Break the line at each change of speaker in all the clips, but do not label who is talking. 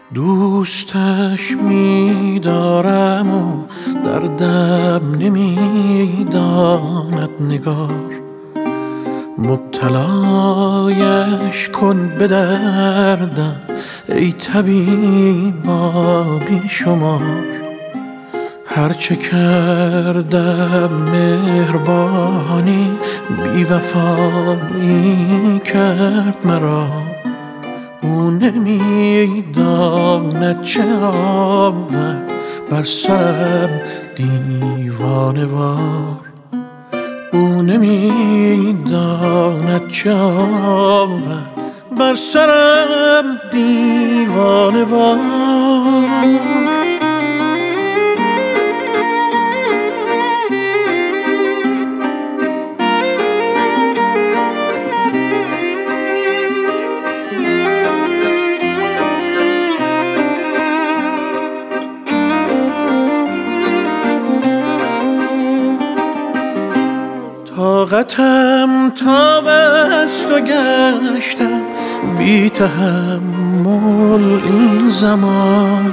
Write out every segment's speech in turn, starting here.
دوستش می‌دارم و دردم نمی‌داند نگار، مبتلایش کن به دردم ای طبیبا بی شمار. هرچه کردم مهربانی بی وفایی کرد مرا، او نمی‌داند چه آورد بر سرم دیوانه وار. او نمی‌داند چه آورد بر سرم دیوانه وار. طاقتم تاب است و گشتم بی تحمل این زمان،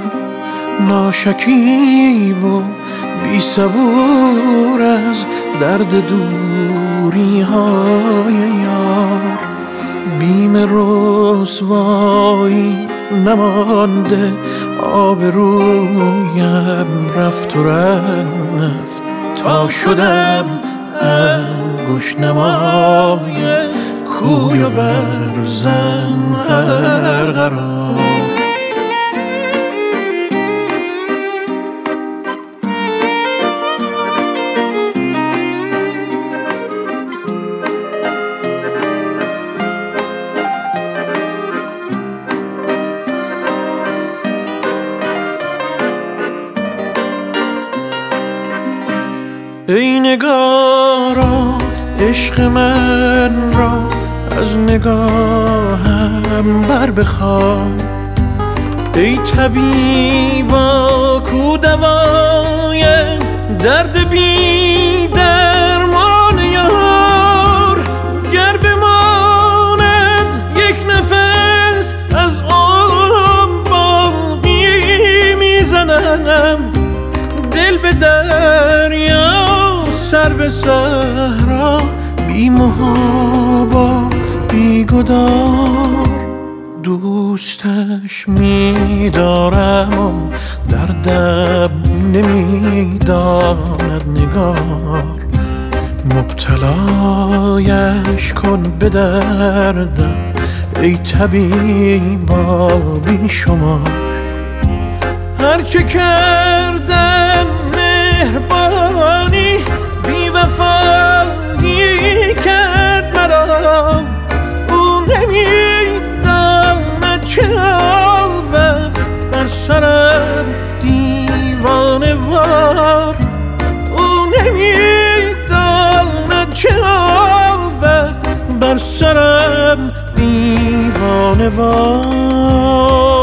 ناشکیب و بی صبور از درد دوری های یار. بیم رسوایی نمانده، آبرویم رفت و رفت تا شدم انگشت نمای کوی و برزن هر قرار. ای نگارا عشق من را از نگاهم بر بخوان، ای طبیبا کو دوای درد بی درمان یار. گر بماند یک نفس از عمر باقی میزنم، دل به دریا سر به صحرا، بی محابا بی گدار. دوستش می‌دارم و دردم نمی‌داند نگار، مبتلایش کن به دردم ای طبیبا بی شمار. هرچه کردم مهربانی بی وفایی کرد مرا، او نمی‌داند چه آورد بر سرم دیوانه وار. او نمی‌داند چه آورد بر سرم دیوانه وار.